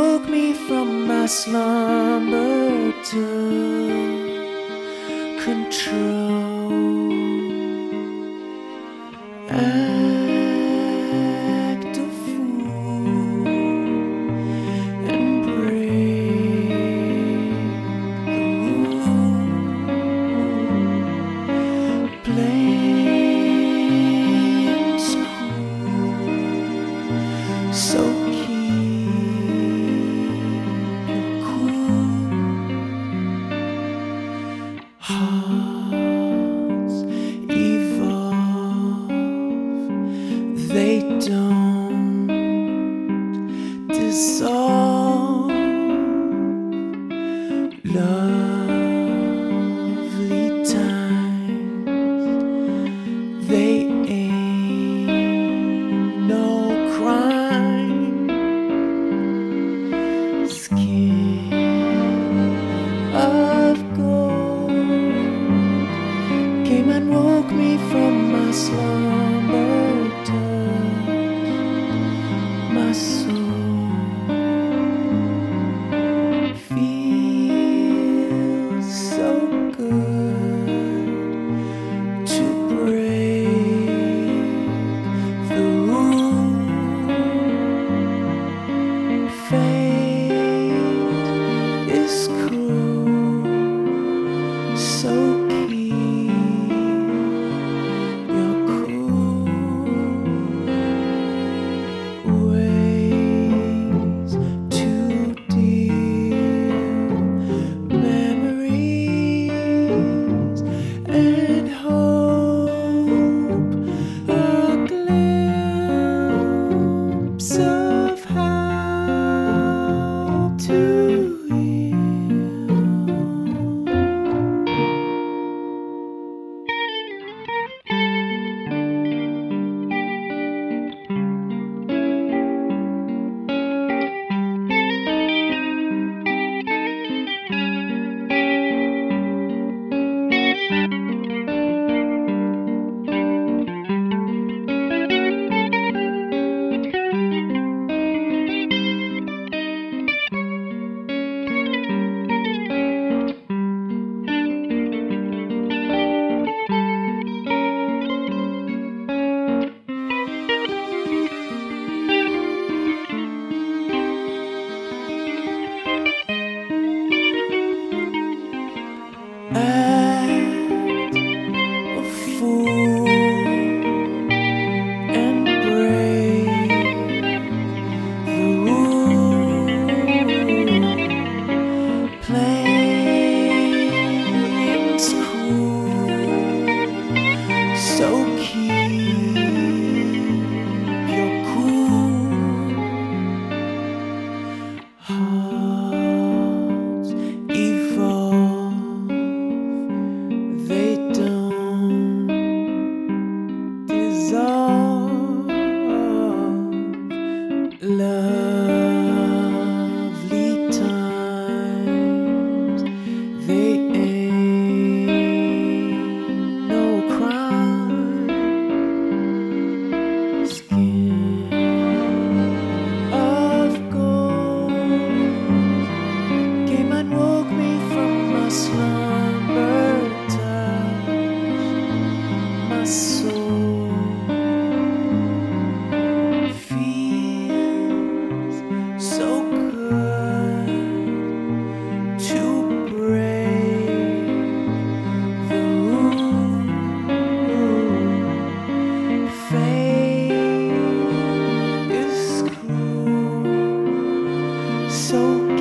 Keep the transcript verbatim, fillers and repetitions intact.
woke me from my slumber took control. Act a fool and break the rule. Playing school, so hearts evolve, they don't dissolve. Lovely times, they ain't no crime. Skin of gold came and woke me from my slumber, touched my soul. Feels so good to break the rule. Fate is cruel, so of how to act a fool and break the rule. Playing cool, so keep your cool. Hearts evolve, they don't dissolve. Lovely times, they ain't no crime. Skin of gold came and woke me from my slumber, touched my soul. Feels so good to break the rule. Fate is cruel, so